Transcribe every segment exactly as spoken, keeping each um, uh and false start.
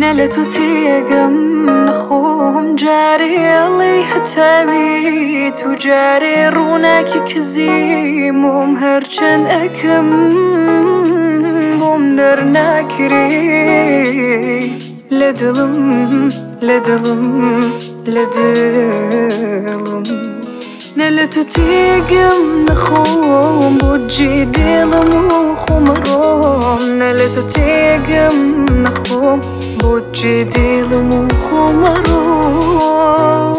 نلتو تيقم نخوم جاري اللي هتابي تجاري روناكي كزيم ومهرجن أكم بومدرناكري لدلم لدلم لدلم نلتو تيقم نخوم بوجي ديلم وخمروم نلتو تيقم نخوم بوجي ديلم وخمروم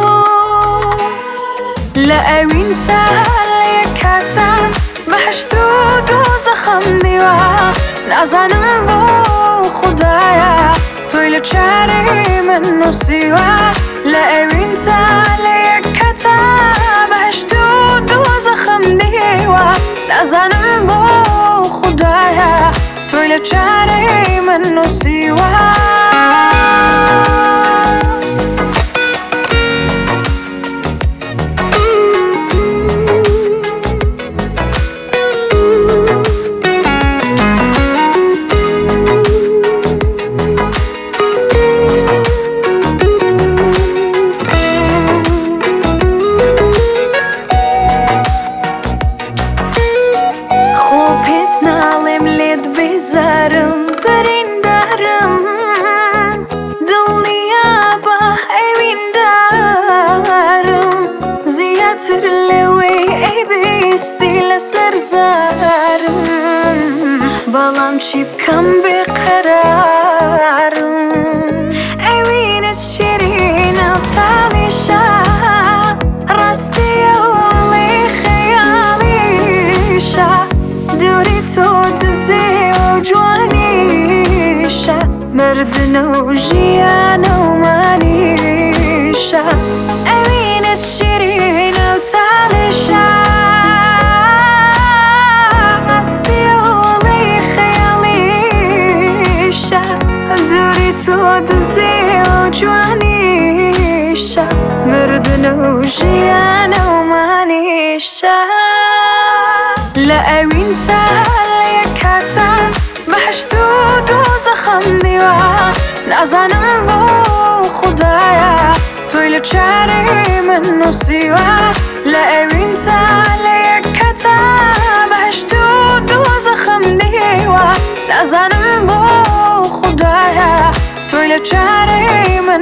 لا أوين تالي كاتا محشدود وزخم ديوا نازانم بو خدايا تويل جاري منو سوا لا أوين تالي كاتا محشدود وزخم ديوا نازانم بو خدايا تويل جاري منو سوا زارم برين دارم دلني يابا أوين دارم زياتر لوي أي بيسي لسر زارم بلام شي بكم بقرارم أوين الشيرين وتالي شا راستي أولي خيالي شا دوري تود جوانيشا مردنا وجيانا ومانيشا أمين الشيرين وتالشا عستي ولي خياليشا دوري تودزي وجوانيشا مردنا وجيانا ومانيشا لا أوين تالي كاتا محشدود وزخم ديوا نازانم بو خدايا تويل جاري منو سوا لا أوين تالي كاتا محشدود وزخم ديوا نازانم بو خدايا تويل جاري منو